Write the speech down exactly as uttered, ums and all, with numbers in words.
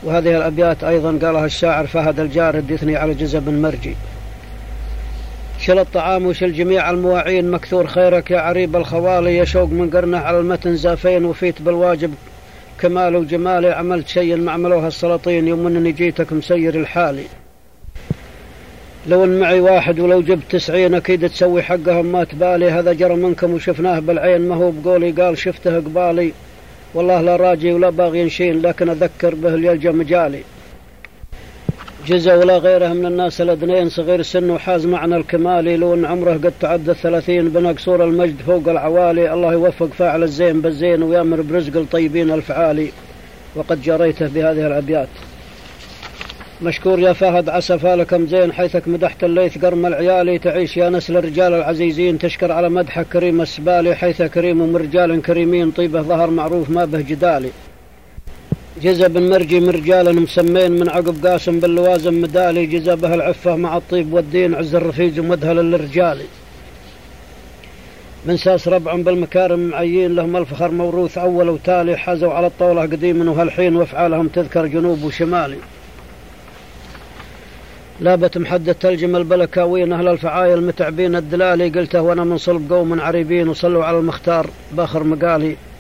وهذه الأبيات أيضا قالها الشاعر فهد الجارد يثني على جزء بن مرجي. شل الطعام وشل جميع المواعين مكثور خيرك يا عريب الخوالي، يشوق من قرنه على المتن زافين وفيت بالواجب كمال وجمالي، عملت شيء ما عملوها السلاطين يوم انني جيتك مسير الحالي. لو ان معي واحد ولو جبت تسعين اكيد تسوي حقهم ما تبالي، هذا جرى منكم وشفناه بالعين ما هو بقولي قال شفته قبالي، والله لا راجي ولا باغي ينشين لكن اذكر به يلجا مجالي. جزء ولا غيره من الناس الأدنين صغير السن وحاز معنى الكمالي، لو ان عمره قد تعدى الثلاثين بنى قصور المجد فوق العوالي، الله يوفق فاعل الزين بالزين ويامر برزق الطيبين الفعالي. وقد جريته بهذه الأبيات. مشكور يا فهد عسى فالكم زين حيثك مدحت الليث قرم العيالي، تعيش يا نسل الرجال العزيزين تشكر على مدحك كريم السبالي، حيث كريم من رجال كريمين طيبه ظهر معروف ما به جدالي. جزا بن مرجي من رجال مسمين من عقب قاسم باللوازم مدالي، جزا به العفة مع الطيب والدين عز الرفيج ومدهل للرجال. من ساس ربع بالمكارم معين لهم الفخر موروث أول وتالي، حازوا على الطاولة قديم وهالحين وافعالهم تذكر جنوب وشمالي. لابت محدد تلجم البلكاوين أهل الفعايل متعبين الدلالي، قلته وأنا من صلب قوم عريبين وصلوا على المختار باخر مقالي.